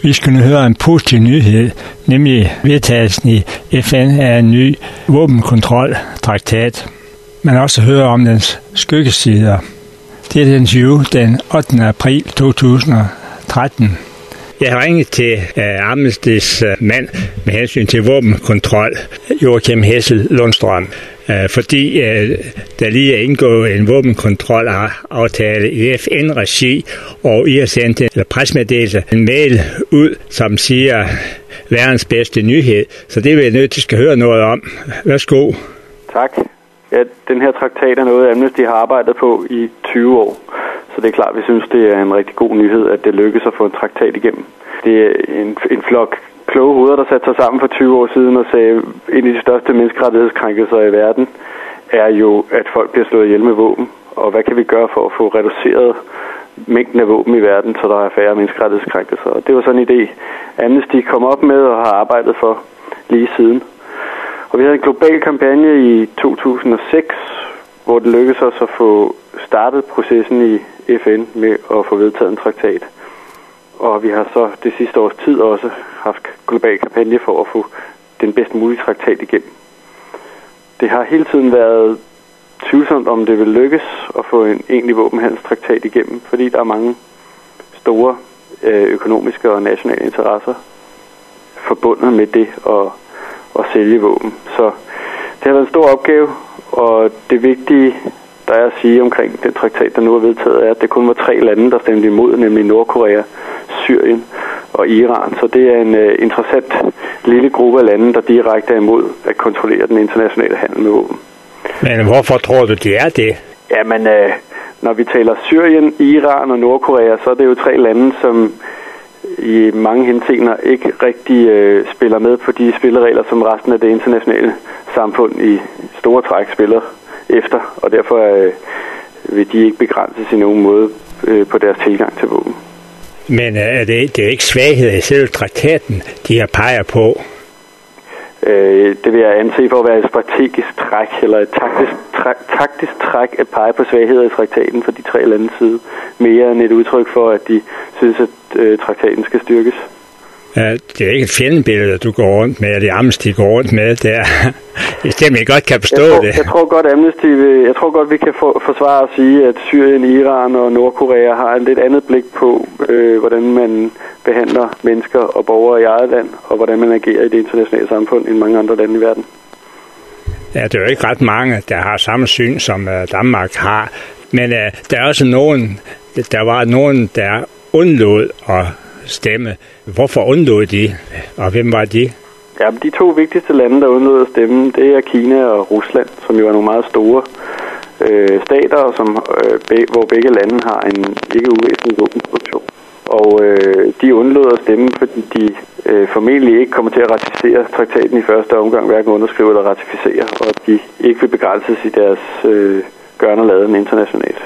Vi skal nu høre en positiv nyhed, nemlig vedtagelsen i FN af en ny våbenkontroltraktat. Man også høre om dens skyggesider. Det er et interview den 8. april 2013. Jeg har ringet til Amnestys mand med hensyn til våbenkontrol, Joachim Hessel Lundstrøm, fordi der lige er indgået en våbenkontrolaftale i FN-regi, og I har sendt en pressemeddelelse, en mail ud, som siger verdens bedste nyhed. Så det vil jeg nødt til at høre noget om. Værsgo. Tak. Ja, den her traktat er noget, Amnesty har arbejdet på i 20 år. Så det er klart, at vi synes, det er en rigtig god nyhed, at det lykkes at få en traktat igennem. Det er en flok kloge hoveder, der satte sig sammen for 20 år siden og sagde, at en af de største menneskerettighedskrænkelser i verden er jo, at folk bliver slået ihjel med våben. Og hvad kan vi gøre for at få reduceret mængden af våben i verden, så der er færre menneskerettighedskrænkelser? Og det var sådan en idé, Amnesty kom op med og har arbejdet for lige siden. Og vi havde en global kampagne i 2006, hvor det lykkedes os at få startet processen i FN med at få vedtaget en traktat. Og vi har så det sidste års tid også haft global kampagne for at få den bedst mulige traktat igennem. Det har hele tiden været tvivlsomt, om det vil lykkes at få en egentlig våbenhandelstraktat igennem, fordi der er mange store økonomiske og nationale interesser forbundet med det at sælge våben. Så det har været en stor opgave, og det vigtige, der er at sige omkring den traktat, der nu er vedtaget, er, at det kun var 3 lande, der stemte imod, nemlig Nordkorea, Syrien og Iran. Så det er en interessant lille gruppe af lande, der direkte er imod at kontrollere den internationale handel med våben. Men hvorfor tror du, det er det? Jamen, når vi taler Syrien, Iran og Nordkorea, så er det jo 3 lande, som i mange henseender ikke rigtig spiller med på de spilleregler, som resten af det internationale samfund i store træk spiller efter, og derfor vil de ikke begrænses i nogen måde på deres tilgang til våben. Men det er ikke svaghed i selve traktaten, de her peger på? Det vil jeg anse for at være et strategisk træk, eller et taktisk træk at pege på svagheder i traktaten for de 3 landes side, mere end et udtryk for, at de synes, at traktaten skal styrkes. Det er ikke et fjendebillede, du går rundt med, eller Amnesty går rundt med. Det er jeg godt kan forstå det. Jeg tror godt, vi kan forsvare at sige, at Syrien, Iran og Nordkorea har et lidt andet blik på, hvordan man behandler mennesker og borgere i eget land, og hvordan man agerer i det internationale samfund end mange andre lande i verden. Ja, det er jo ikke ret mange, der har samme syn, som Danmark har. Men der er også nogen, der undlod at stemme. Hvorfor undlod de, og hvem var de? Ja, de 2 vigtigste lande, der undlod at stemme, det er Kina og Rusland, som jo er nogle meget store stater, hvor begge lande har en ikke uvæsentlig våbenproduktion. Og de undlod at stemme, fordi de formentlig ikke kommer til at ratificere traktaten i første omgang, hverken underskrive eller ratificere, og de ikke vil begrænses i deres gørne og laden internationalt.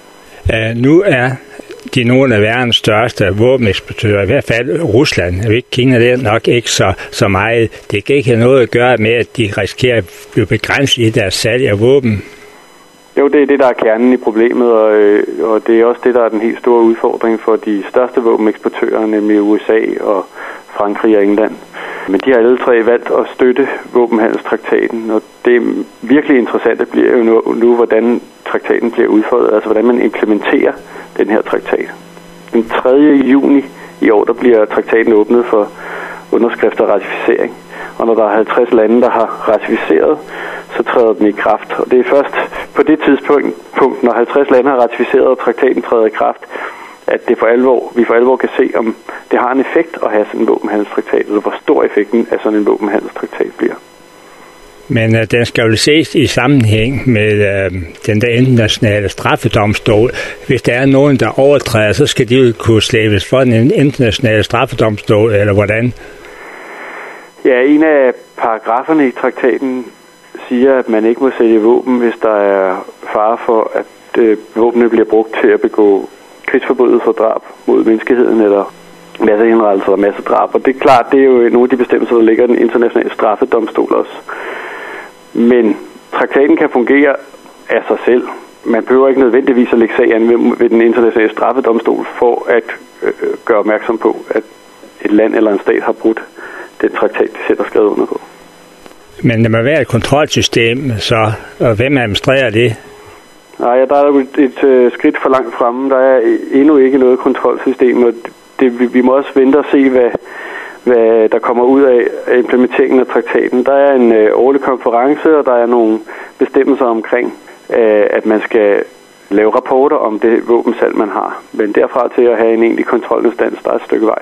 Nu er de nogle af verdens største våbeneksportører, i hvert fald Rusland. Jeg ved, Kina det er nok ikke så meget. Det kan ikke have noget at gøre med, at de risikerer at blive begrænset i deres salg af våben. Jo, det er det, der er kernen i problemet, og det er også det, der er den helt store udfordring for de største våbeneksportører, nemlig USA og Frankrig og England. Men de har alle 3 valgt at støtte våbenhandelstraktaten, og det virkelig interessante bliver jo nu, hvordan traktaten bliver udfordret, altså hvordan man implementerer den her traktat. Den 3. juni i år, der bliver traktaten åbnet for underskrift og ratificering. Og når der er 50 lande, der har ratificeret, så træder den i kraft. Og det er først på det tidspunkt, når 50 lande har ratificeret, og traktaten træder i kraft, at vi for alvor kan se, om det har en effekt at have sådan en våbenhandelstraktat, eller hvor stor effekten af sådan en våbenhandelstraktat bliver. Men den skal jo ses i sammenhæng med den der internationale straffedomstol. Hvis der er nogen, der overtræder, så skal de jo kunne slæbes for den internationale straffedomstol, eller hvordan? Ja, en af paragraferne i traktaten siger, at man ikke må sælge våben, hvis der er fare for, at våbnene bliver brugt til at begå krigsforbrydelser, drab mod menneskeheden eller massehenrettelser og massedrab. Og det er klart, det er jo nogle af de bestemmelser, der ligger i den internationale straffedomstol også. Men traktaten kan fungere af sig selv. Man behøver ikke nødvendigvis at lægge sag an ved den internationale straffedomstol for at gøre opmærksom på, at et land eller en stat har brudt den traktat, de selv har skrevet under på. Men der må være et kontrolsystem, så og hvem administrerer det? Nej, ja, der er jo et skridt for langt fremme. Der er endnu ikke noget kontrolsystem, og vi må også vente og se, hvad der kommer ud af implementeringen af traktaten. Der er en årlig konference, og der er nogle bestemmelser omkring, at man skal lave rapporter om det våbensalg, man har. Men derfra til at have en egentlig kontrolinstans, der er et stykke vej.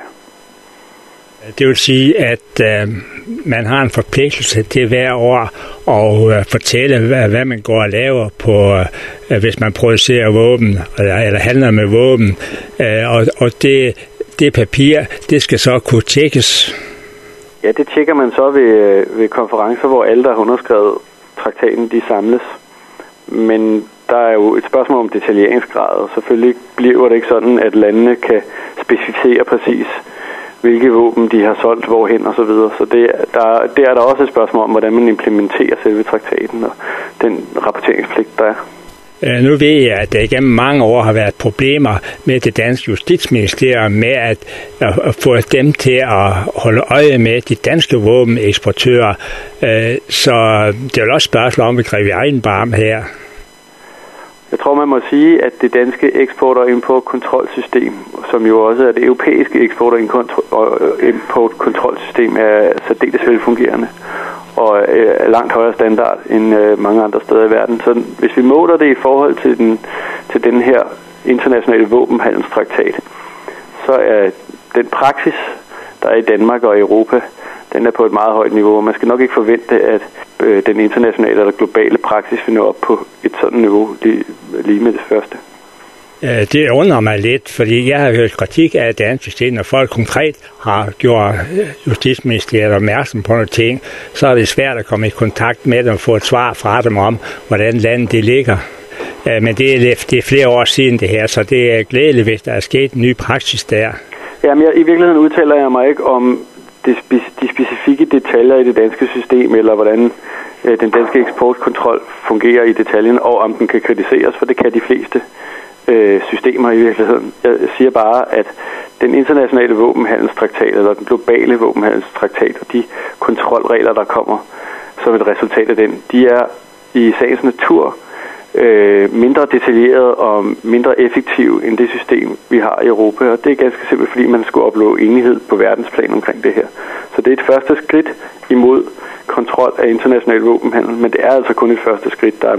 Det vil sige, at man har en forpligtelse til hver år at fortælle, hvad man går og laver på, hvis man producerer våben eller handler med våben. Og det papir, det skal så kunne tjekkes. Ja, det tjekker man så ved konferencer, hvor alle, der har underskrevet traktaten, de samles. Men der er jo et spørgsmål om detaljeringsgrad, og selvfølgelig bliver det ikke sådan, at landene kan specificere præcis, hvilke våben de har solgt, hvorhen og så videre. Så der er der også et spørgsmål om, hvordan man implementerer selve traktaten og den rapporteringspligt, der er. Nu ved jeg, at der igennem mange år har været problemer med det danske justitsministerium med at få dem til at holde øje med de danske våbeneksportører. Så det er jo også spørgsmål om, at vi griber i egen barm her. Jeg tror, man må sige, at det danske eksport- og importkontrolsystem, som jo også er det europæiske eksport- og importkontrolsystem, er særdeles velfungerende og er langt højere standard end mange andre steder i verden. Så hvis vi måler det i forhold til den her internationale våbenhandelstraktat, så er den praksis, der er i Danmark og Europa, den er på et meget højt niveau, og man skal nok ikke forvente, at den internationale eller globale praksis vil nå op på et sådan niveau lige med det første. Det undrer mig lidt, fordi jeg har hørt kritik af dansk system, når folk konkret har gjort Justitsministeriet opmærksom på nogle ting, så er det svært at komme i kontakt med dem og få et svar fra dem om, hvordan landet det ligger. Men det er flere år siden det her, så det er glædeligt, hvis der er sket en ny praksis der. Jamen, i virkeligheden udtaler jeg mig ikke om de specifikke detaljer i det danske system, eller hvordan den danske eksportkontrol fungerer i detaljen, og om den kan kritiseres, for det kan de fleste systemer i virkeligheden. Jeg siger bare, at den internationale våbenhandelstraktat, eller den globale våbenhandelstraktat, og de kontrolregler, der kommer som et resultat af den, de er i sagens natur mindre detaljeret og mindre effektiv end det system, vi har i Europa. Og det er ganske simpelt, fordi man skulle opnå enighed på verdensplan omkring det her. Så det er et første skridt imod kontrol af international våbenhandel, men det er altså kun et første skridt. Der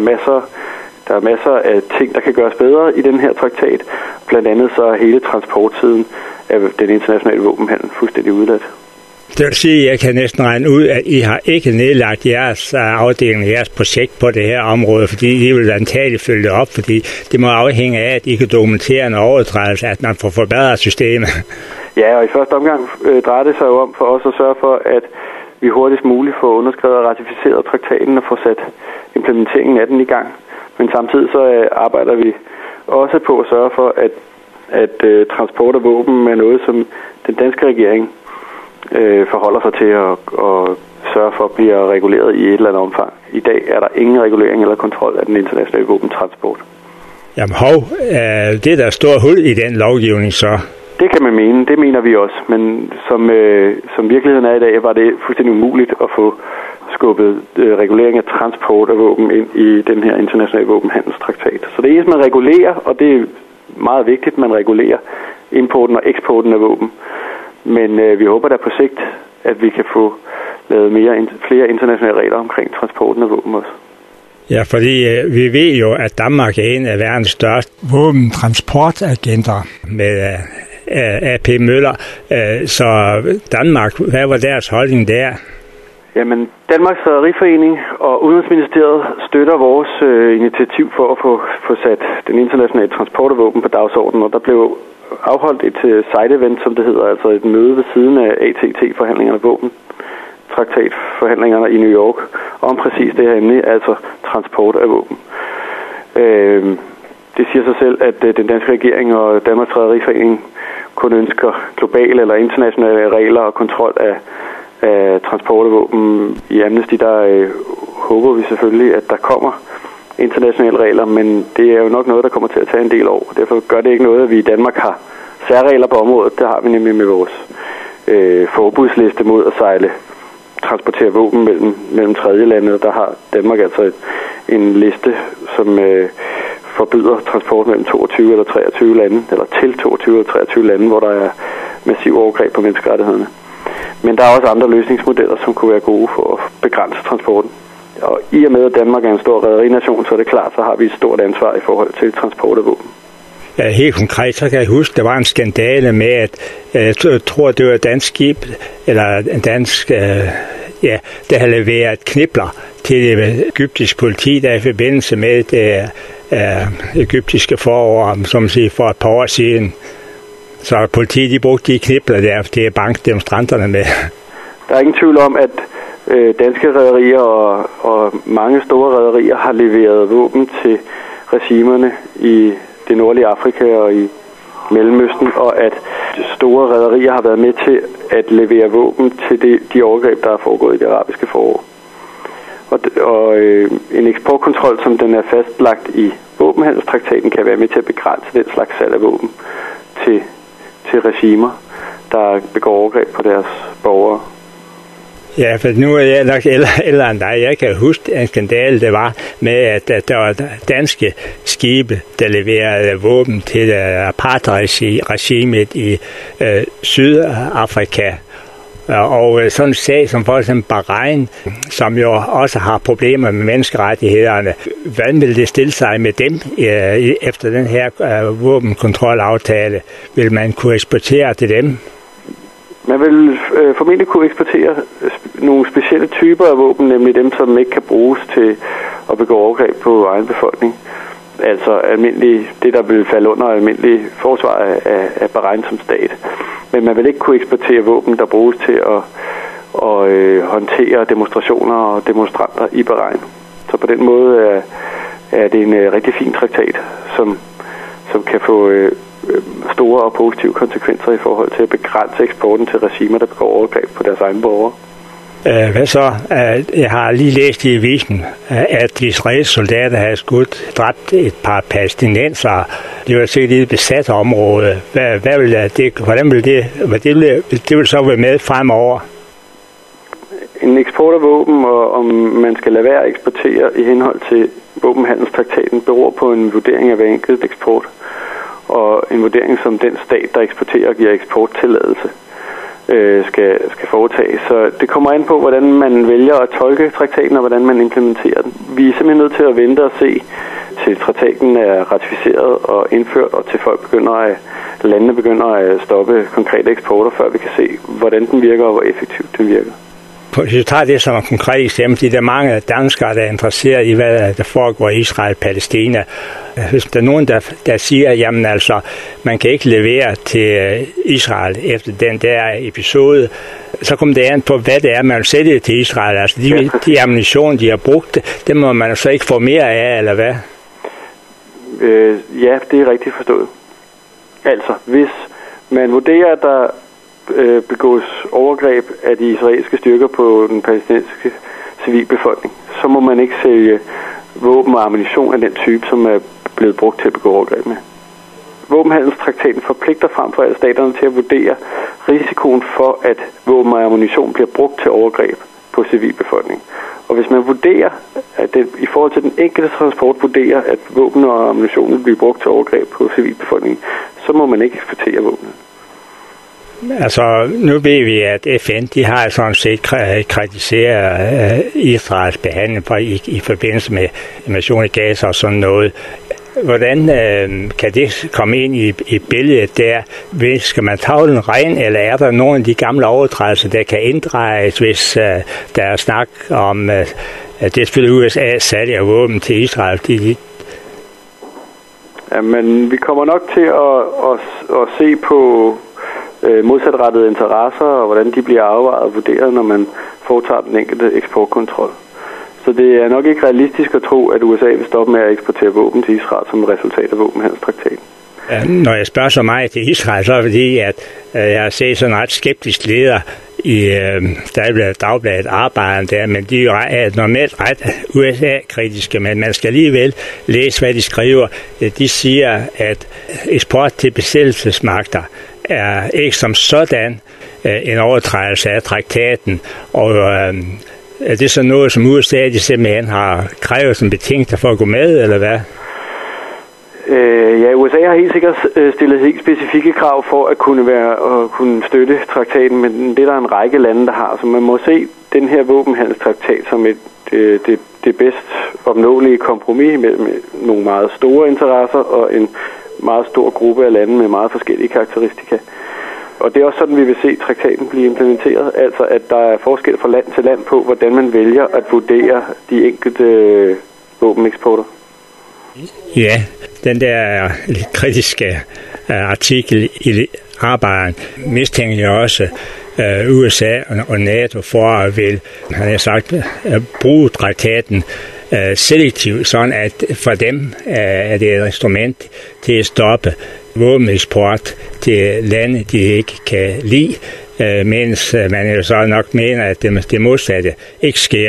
er masser af ting, der kan gøres bedre i den her traktat. Blandt andet så er hele transportsiden af den internationale våbenhandel fuldstændig udladt. Det vil sige, at jeg kan næsten regne ud, at I har ikke nedlagt jeres afdeling, jeres projekt på det her område, fordi I vil antageligt følge det op, fordi det må afhænge af, at I kan dokumentere en overtrædelse, at man får forbedret systemet. Ja, og i første omgang drejer det sig jo om for os at sørge for, at vi hurtigst muligt får underskrevet og ratificeret traktaten og får sat implementeringen af den i gang. Men samtidig så arbejder vi også på at sørge for, at transport af våben er noget, som den danske regering forholder sig til at sørge for at blive reguleret i et eller andet omfang. I dag er der ingen regulering eller kontrol af den internationale våbentransport. Jamen det er der stor hul i den lovgivning så. Det kan man mene, det mener vi også, men som virkeligheden er i dag, var det fuldstændig umuligt at få skubbet regulering af transport af våben ind i den her internationale våbenhandelstraktat. Så det eneste man regulerer, og det er meget vigtigt, man regulerer importen og eksporten af våben. Men vi håber da på sigt, at vi kan få lavet flere internationale regler omkring transporten af våben også. Ja, fordi vi ved jo, at Danmark er en af verdens største våbentransportagenter med AP Møller. Så Danmark, hvad var deres holdning der? Jamen, Danmarks Rederiforening og Udenrigsministeriet støtter vores initiativ for at få sat den internationale transport af våben på dagsordenen, og der blev afholdt et side-event, som det hedder, altså et møde ved siden af ATT-forhandlingerne, våbentraktatforhandlingerne i New York, om præcis det her emne, altså transport af våben. Det siger sig selv, at den danske regering og Danmarks Rederiforening kun ønsker globale eller internationale regler og kontrol af transport af våben. I Amnesty, der håber vi selvfølgelig, at der kommer internationale regler, men det er jo nok noget, der kommer til at tage en del år. Derfor gør det ikke noget, at vi i Danmark har særregler på området. Det har vi nemlig med vores forbudsliste mod at transportere våben mellem tredje lande. Der har Danmark altså en liste, som forbyder transport mellem 22 eller 23 lande, eller til 22 eller 23 lande, hvor der er massiv overgreb på menneskerettighederne. Men der er også andre løsningsmodeller, som kunne være gode for at begrænse transporten. Og i og med, at Danmark er en stor rederination, så er det klart, så har vi et stort ansvar i forhold til transport af våben. Ja, helt konkret, så kan jeg huske, der var en skandale med, at jeg tror, det var et dansk skib, eller en dansk, der havde leveret knipler til det egyptiske politi, der i forbindelse med det egyptiske forår, som man siger, for et par år siden. Så politiet, de brugte de knipler der til at banke demonstranterne med. Der er ingen tvivl om, at danske rederier og mange store rederier har leveret våben til regimerne i det nordlige Afrika og i Mellemøsten, og at store rederier har været med til at levere våben til de overgreb, der er foregået i det arabiske forår. Og en eksportkontrol, som den er fastlagt i våbenhandelstraktaten, kan være med til at begrænse den slags salg af våben til regimer, der begår overgreb på deres borgere. Ja, for nu er jeg nok ældre end dig. Jeg kan huske en skandale, det var med, at der var danske skibe, der leverede våben til apartheid-regimet i Sydafrika. Og sådan en sag som for eksempel Bahrain, som jo også har problemer med menneskerettighederne. Hvordan vil det stille sig med dem efter den her våbenkontrolaftale? Vil man kunne eksportere til dem? Man vil formentlig kunne eksportere nogle specielle typer af våben, nemlig dem, som ikke kan bruges til at begå overgreb på egen befolkning. Altså det, der vil falde under almindelig forsvar af Bahrain som stat. Men man vil ikke kunne eksportere våben, der bruges til at håndtere demonstrationer og demonstranter i Bahrain. Så på den måde er det en rigtig fin traktat, som kan få store og positive konsekvenser i forhold til at begrænse eksporten til regimer, der begår overgreb på deres egne borgere. Hvad så? Jeg har lige læst i avisen, at de israelske soldater havde dræbt et par palæstinensere. Det var sikkert et besat område. Hvordan vil det vil så være med fremover? En eksport af våben, og om man skal lade være at eksportere i henhold til våbenhandelstraktaten, beror på en vurdering af hver enkelt eksport, og en vurdering, som den stat, der eksporterer og giver eksporttilladelse, skal foretage. Så det kommer an på, hvordan man vælger at tolke traktaten, og hvordan man implementerer den. Vi er simpelthen nødt til at vente og se, til traktaten er ratificeret og indført, og til landene begynder at stoppe konkrete eksporter, før vi kan se, hvordan den virker og hvor effektivt den virker. Hvis vi tager det som et konkret eksempel, der er mange danskere, der er interesseret i, hvad der foregår i Israel-Palæstina. Hvis der er nogen, der siger, jamen altså, man kan ikke levere til Israel efter den der episode, så kommer det an på, hvad det er, man vil sælge til Israel. Altså de ammunition, de har brugt, det må man så ikke få mere af, eller hvad? Ja, det er rigtigt forstået. Altså, hvis man vurderer, at der begås overgreb af de israelske styrker på den palæstinensiske civilbefolkning, så må man ikke sælge våben og ammunition af den type, som er blevet brugt til at begå overgreb med. Våbenhandelstraktaten forpligter frem for alle staterne til at vurdere risikoen for, at våben og ammunition bliver brugt til overgreb på civilbefolkning. Og hvis man vurderer, at det i forhold til den enkelte transport vurderer, at våben og ammunition bliver brugt til overgreb på civilbefolkningen, så må man ikke eksportere våben. Altså, nu ved vi, at FN, de har sådan set kritiseret Israels behandling i forbindelse med invasion i Gaza og sådan noget. Hvordan kan det komme ind i billedet der? Skal man tage den ren, eller er der nogle af de gamle overtrædelser, der kan inddrejes, hvis der er snak om, at det er selvfølgelig USA salg af våben til Israel? Men vi kommer nok til at se på modsatrettede interesser, og hvordan de bliver afvejet og vurderet, når man foretager den enkelte eksportkontrol. Så det er nok ikke realistisk at tro, at USA vil stoppe med at eksportere våben til Israel som resultat af våbenhandelstraktaten. Når jeg spørger så meget til Israel, så er det fordi, at jeg har set sådan en ret skeptisk leder i Dagbladet Arbejderen der, men de er normalt ret USA-kritiske, men man skal alligevel læse, hvad de skriver. De siger, at eksport til besættelsesmagter er ikke som sådan en overtrædelse af traktaten, og er det så noget, som USA de simpelthen har krævet som betingelser for at gå med, eller hvad? Ja, USA har helt sikkert stillet helt specifikke krav for at kunne støtte traktaten, men det er der en række lande, der har. Så man må se den her våbenhandelstraktat som det bedst opnåelige kompromis mellem nogle meget store interesser og en meget stor gruppe af lande med meget forskellige karakteristika. Og det er også sådan, vi vil se traktaten blive implementeret, altså at der er forskel fra land til land på, hvordan man vælger at vurdere de enkelte våbeneksporter. Ja, den der lidt kritiske artikel i Arbejderen mistænker også USA og NATO for at vil, han har sagt, bruge traktaten selektivt, sådan at for dem er det et instrument til at stoppe våbeneksport til lande, de ikke kan lide, mens man jo så nok mener, at det modsatte ikke sker.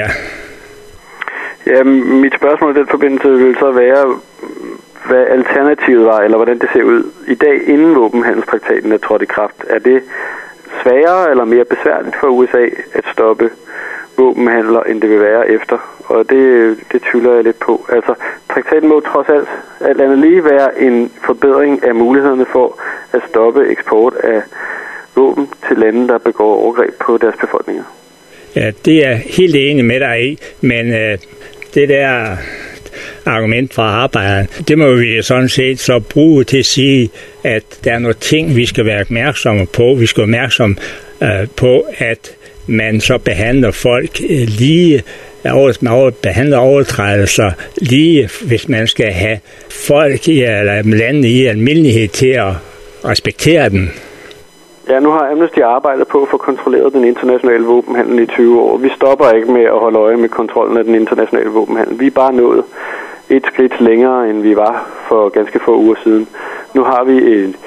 Ja, mit spørgsmål i den forbindelse vil så være, hvad alternativet var, eller hvordan det ser ud i dag, inden våbenhandelstraktaten er trådt i kraft. Er det sværere eller mere besværligt for USA at stoppe våbenhandler, end det vil være efter? Og det tvivler jeg lidt på. Altså, traktaten må trods alt andet lige være en forbedring af mulighederne for at stoppe eksport af våben til lande, der begår overgreb på deres befolkninger. Ja, det er helt enig med dig i, men det der argument fra Arbejderen, det må vi sådan set så bruge til at sige, at der er nogle ting, vi skal være opmærksomme på. Vi skal være opmærksomme på, at man så behandler folk lige, behandler overtrædelser lige, hvis man skal have folk eller landene i almindelighed til at respektere dem. Ja, nu har Amnesty arbejdet på at få kontrolleret den internationale våbenhandel i 20 år. Vi stopper ikke med at holde øje med kontrollen af den internationale våbenhandel. Vi er bare nået et skridt længere, end vi var for ganske få uger siden. Nu har vi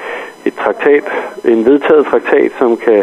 en vedtaget traktat,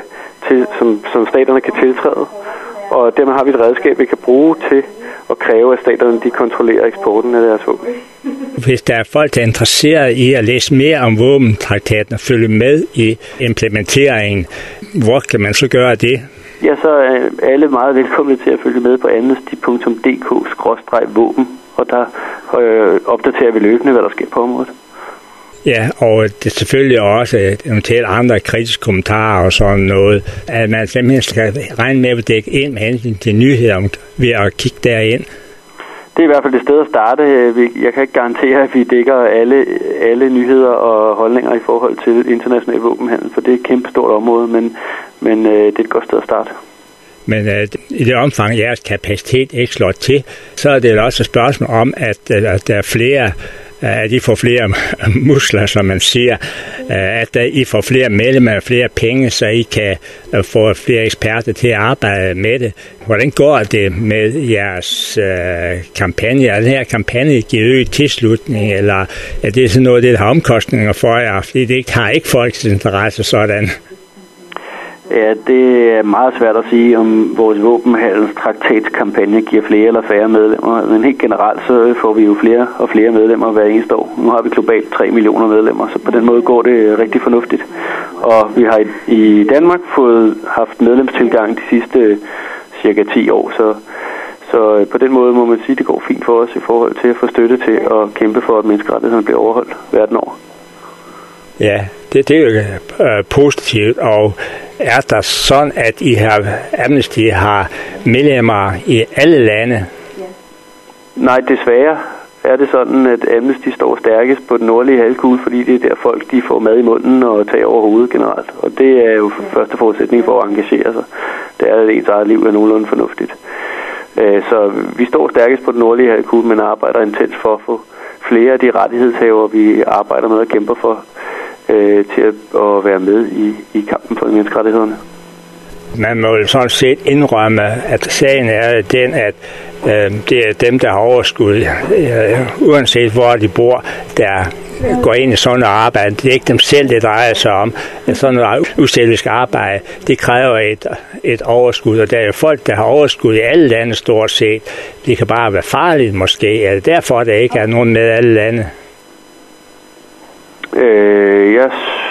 som staterne kan tiltræde, og dermed har vi et redskab, vi kan bruge til at kræve, at staterne de kontrollerer eksporten af deres våben. Hvis der er folk, der er interesseret i at læse mere om våbentraktaten og følge med i implementeringen, hvor kan man så gøre det? Ja, så er alle meget velkomne til at følge med på amnesty.dk/våben, og der opdaterer vi løbende, hvad der sker på området. Ja, og det er selvfølgelig også eventuelt andre kritiske kommentarer og sådan noget, at man simpelthen skal regne med at dække ind med hensyn til nyheder ved at kigge derind. Det er i hvert fald det sted at starte. Jeg kan ikke garantere, at vi dækker alle nyheder og holdninger i forhold til international våbenhandel, for det er et kæmpe stort område, men det er et godt sted at starte. Men i det omfang, jeres kapacitet ikke slår til, så er det også et spørgsmål om, at der er flere, at I får flere muskler, som man siger, at I får flere medlemmer og flere penge, så I kan få flere eksperter til at arbejde med det. Hvordan går det med jeres kampagne? Er den her kampagne givet øget tilslutning, eller er det sådan noget, det har omkostninger for jer, fordi det ikke har ikke folks interesse sådan? Ja, det er meget svært at sige, om vores våbenhandelstraktatskampagne giver flere eller færre medlemmer. Men helt generelt så får vi jo flere og flere medlemmer hver eneste år. Nu har vi globalt 3 millioner medlemmer, så på den måde går det rigtig fornuftigt. Og vi har i Danmark haft medlemstilgang de sidste cirka 10 år, så på den måde må man sige, at det går fint for os i forhold til at få støtte til at kæmpe for, at menneskerettighederne bliver overholdt verden over. Ja, det er jo positivt, og er der sådan, at Amnesty har medlemmer i alle lande? Nej, desværre er det sådan, at Amnesty står stærkest på den nordlige halvkugle, fordi det er der folk, de får mad i munden og tager over hovedet generelt. Og det er jo første forudsætning for at engagere sig. Det er, at ens eget liv er nogenlunde fornuftigt. Så vi står stærkest på den nordlige halvkugle, men arbejder intens for at få flere af de rettighedshaver, vi arbejder med og kæmper for, til at være med i kampen for menneskerettighederne. Man må jo sådan set indrømme, at sagen er den, at det er dem, der har overskud, uanset hvor de bor, der går ind i sådan noget arbejde. Det er ikke dem selv, det drejer sig om. Sådan noget uselvisk arbejde, det kræver et overskud, og der er jo folk, der har overskud i alle lande stort set. Det kan bare være farligt måske. Er det derfor, der ikke er nogen med alle lande? Jeg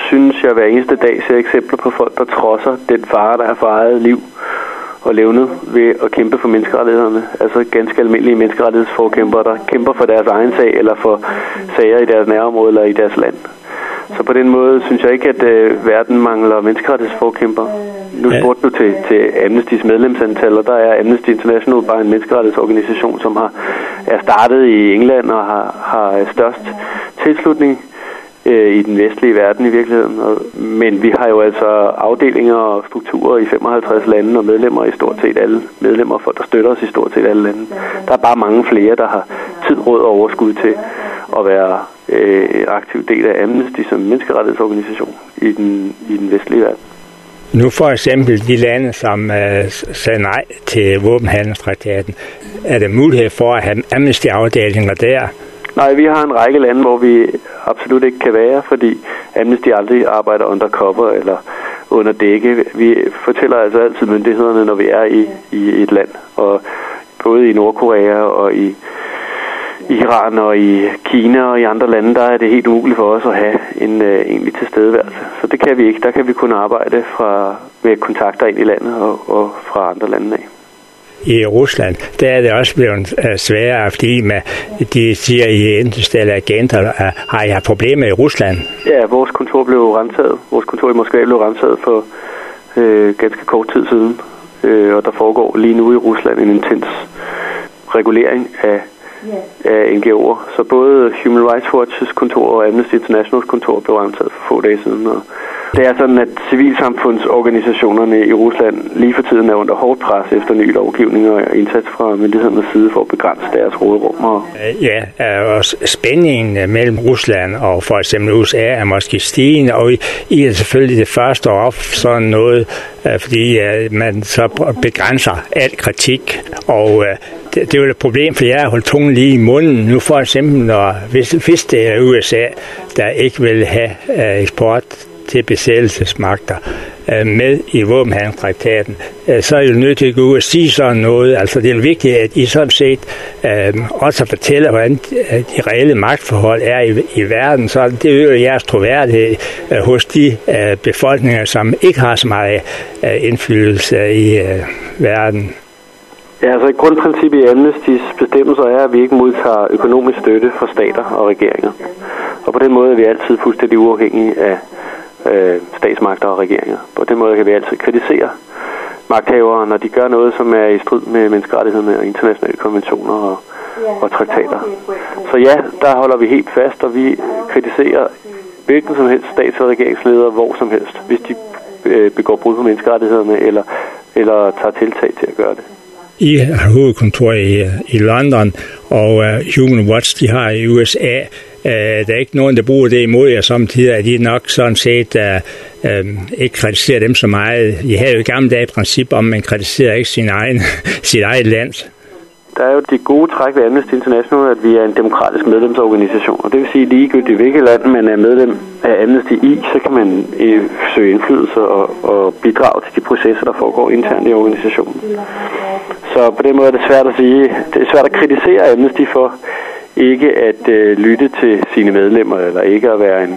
synes jeg hver eneste dag ser eksempler på folk, der trodser den fare, der er for eget liv og levnet ved at kæmpe for menneskerettighederne. Altså ganske almindelige menneskerettighedsforkæmpere, der kæmper for deres egen sag eller for sager i deres nærområde eller i deres land. Så på den måde synes jeg ikke, at verden mangler menneskerettighedsforkæmpere. Nu spurgte du til Amnestys medlemsantal, og der er Amnesty International bare en menneskerettighedsorganisation, som er startet i England og har størst tilslutning i den vestlige verden i virkeligheden. Men vi har jo altså afdelinger og strukturer i 55 lande og medlemmer i stort set alle medlemmer, folk der støtter os i stort set alle lande. Der er bare mange flere, der har tid, råd og overskud til at være aktiv del af Amnesty som menneskerettighedsorganisation i den vestlige verden. Nu for eksempel de lande, som sagde nej til våbenhandelstraktaten, er der mulighed for at have Amnesty-afdelinger der? Nej, vi har en række lande, hvor vi absolut ikke kan være, fordi Amnesty aldrig arbejder undercover eller under dække. Vi fortæller altså altid myndighederne, når vi er i et land, og både i Nordkorea og i Iran og i Kina og i andre lande, der er det helt umuligt for os at have en egentlig tilstedeværelse. Så det kan vi ikke. Der kan vi kun arbejde med kontakter ind i landet og fra andre lande af. I Rusland, der er det også blevet sværere, fordi de siger i internationale agenter, har I haft problemer i Rusland? Ja, vores kontor blev renset. Vores kontor i Moskva blev renset for ganske kort tid siden. Og der foregår lige nu i Rusland en intens regulering af NGO'er. Så både Human Rights Watch's kontor og Amnesty International's kontor blev renset for få dage siden. Og det er sådan, at civilsamfundsorganisationerne i Rusland lige for tiden er under hårdt pres efter ny lovgivning og indsats fra myndighedernes side for at begrænse deres råderum. Ja, og spændingen mellem Rusland og for eksempel USA er måske stigende, og I er selvfølgelig det første op sådan noget, fordi man så begrænser al kritik, og det er jo et problem, for jeg har holdt tungen lige i munden. Nu for eksempel, hvis det er USA, der ikke vil have eksport til besættelsesmagter med i våbenhandelstraktaten, så er I jo nødt til at gå ud og sige sådan noget. Altså det er vigtigt, at I sådan set også fortæller, hvordan de reelle magtforhold er i verden, så det øger jeres troværdighed hos de befolkninger, som ikke har så meget indflydelse i verden. Ja, altså et grundprincip i Amnestys bestemmelser er, at vi ikke modtager økonomisk støtte fra stater og regeringer. Og på den måde er vi altid fuldstændig uafhængige af statsmagter og regeringer. På den måde kan vi altid kritisere magthavere, når de gør noget, som er i strid med menneskerettighederne og internationale konventioner og traktater. Så ja, der holder vi helt fast, og vi kritiserer hvilken som helst stats- og regeringsleder hvor som helst, hvis de begår brud på menneskerettighederne eller tager tiltag til at gøre det. I har hovedkontor i London, og Human Watch, de har i USA. Der er ikke nogen, der bruger det imod jer samtidig, at de nok sådan set ikke kritiserer dem så meget. I havde jo i gamle dage et princip om, at man kritiserer ikke sit eget land. Der er jo det gode træk ved Amnesty International, at vi er en demokratisk medlemsorganisation. Og det vil sige, at ligegyldigt hvilket land man er medlem af Amnesty i, så kan man søge indflydelse og bidrage til de processer, der foregår internt i organisationen. Så på den måde er det svært at sige. Det er svært at kritisere Amnesty for ikke at lytte til sine medlemmer, eller ikke at være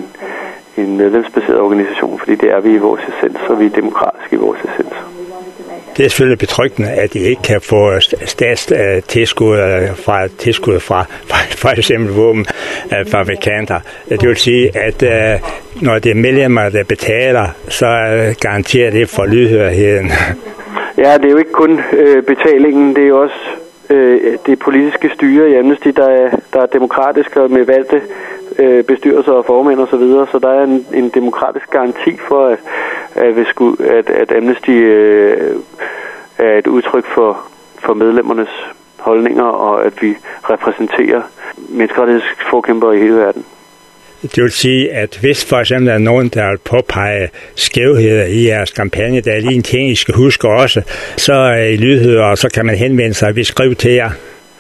en medlemsbaseret organisation, fordi det er vi i vores essens, og vi er demokratiske i vores essens. Det er selvfølgelig betryggende, at I ikke kan få statstilskud fra for eksempel våbenfabrikanter. Det vil sige, at når det er medlemmer, der betaler, så garanterer det for lydhørigheden. Ja, det er jo ikke kun betalingen, det er jo også det politiske styre i Amnesty, der er demokratisk og med valgte bestyrelser og formænd og så videre, så der er en demokratisk garanti for, at Amnesty er et udtryk for medlemmernes holdninger, og at vi repræsenterer menneskerettighedsforkæmpere i hele verden. Det vil sige, at hvis for eksempel er nogen, der vil påpege skævheder i jeres kampagne, der er lige en ting, I skal huske også, så er I lydhøre, og så kan man henvende sig, vi skriver til jer.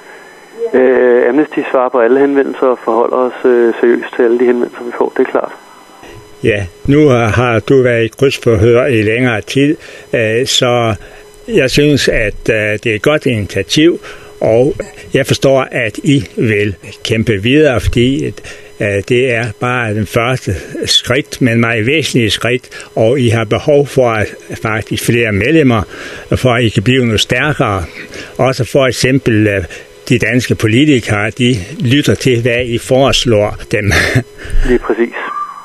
Amnesty svarer på alle henvendelser og forholder os seriøst til alle de henvendelser, vi får, det er klart. Ja, nu har du været i krydsforhør i længere tid, så jeg synes, at det er et godt initiativ, og jeg forstår, at I vil kæmpe videre, fordi det er bare den første skridt, men meget væsentlige skridt, og I har behov for at faktisk flere medlemmer, for at I kan blive noget stærkere. Også for eksempel de danske politikere, de lytter til, hvad I foreslår dem. Det er præcis.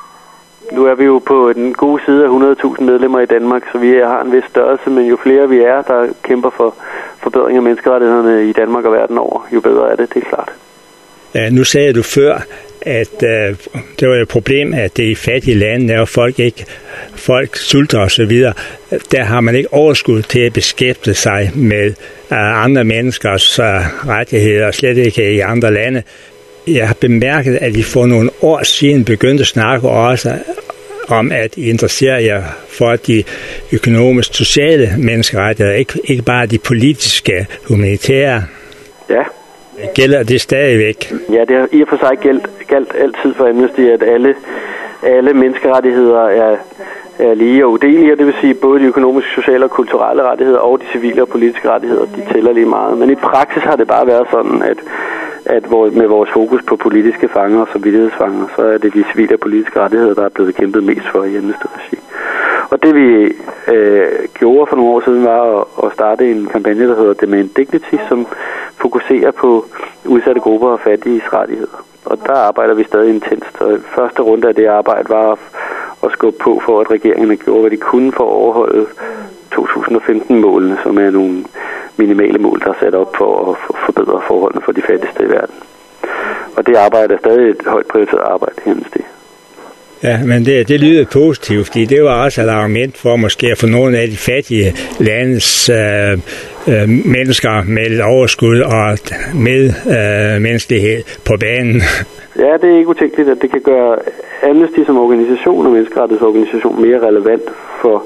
Nu er vi jo på den gode side af 100.000 medlemmer i Danmark, så vi har en vis størrelse, men jo flere vi er, der kæmper for forbedring af menneskerettighederne i Danmark og verden over, jo bedre er det, det er klart. Ja, nu sagde du før, at det var et problem, at det i fattige lande er folk sulter og så videre. Der har man ikke overskud til at beskæftige sig med andre menneskers rettigheder, slet ikke i andre lande. Jeg har bemærket, at I for nogle år siden begyndte at snakke også om, at I interesserer jer for de økonomisk sociale menneskerettigheder, ikke bare de politiske, humanitære. Ja. Gælder det stadigvæk? Ja, det har i og for sig galt altid for Amnesty, at alle menneskerettigheder er lige og udelelige, og det vil sige både de økonomiske, sociale og kulturelle rettigheder og de civile og politiske rettigheder, de tæller lige meget. Men i praksis har det bare været sådan, at med vores fokus på politiske fanger og samvittighedsfanger, så er det de civile og politiske rettigheder, der er blevet kæmpet mest for i Amnesty-regi. Og det vi gjorde for nogle år siden var at starte en kampagne, der hedder Demand Dignity, som fokuserer på udsatte grupper og fattiges rettigheder. Og der arbejder vi stadig intenst. Og første runde af det arbejde var at skubbe på for, at regeringerne gjorde, hvad de kunne for at overholde 2015-målene, som er nogle minimale mål, der er sat op for at forbedre forholdene for de fattigste i verden. Og det arbejde er stadig et højt prioriteret arbejde herinde. Ja, men det lyder positivt, fordi det var også et argument for måske at få nogle af de fattige landes mennesker med lidt overskud og med menneskelighed på banen. Ja, det er ikke utænkeligt, at det kan gøre Amnesty som organisation og menneskerettighedsorganisation mere relevant for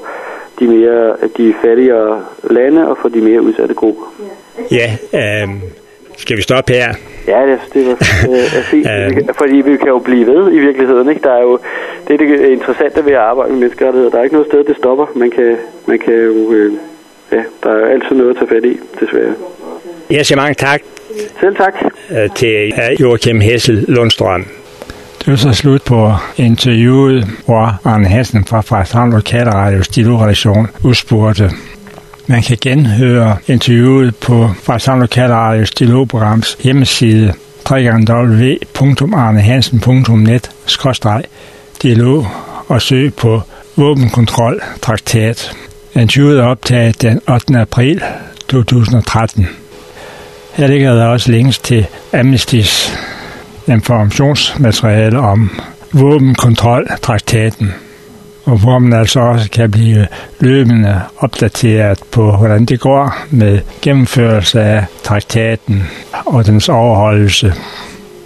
de fattigere lande og for de mere udsatte grupper. Ja, skal vi stoppe her? Ja, det var fint. Fordi vi kan jo blive ved i virkeligheden, ikke? Der er jo det interessante ved at arbejde med menneskerettigheder. Der er ikke noget sted, det stopper. Man kan jo der er altid noget at tage fat i, desværre. Jeg siger mange tak. Selv tak. Til Joachim Hessel Lundstrøm. Det var så slut på interviewet, hvor Arne Hansen fra Frederikshavn Lokalradios Stilo-redaktion udspurgte. Man kan genhøre interviewet på Frederikshavn Lokalradios Stilo-programs hjemmeside www.arnehansen.net/dialog og søg på våbenkontrol-traktat. Interviewet er optaget den 8. april 2013. Her ligger der også links til Amnestys informationsmateriale om våbenkontrol-traktaten, og hvor man altså også kan blive løbende opdateret på, hvordan det går med gennemførelse af traktaten og dens overholdelse.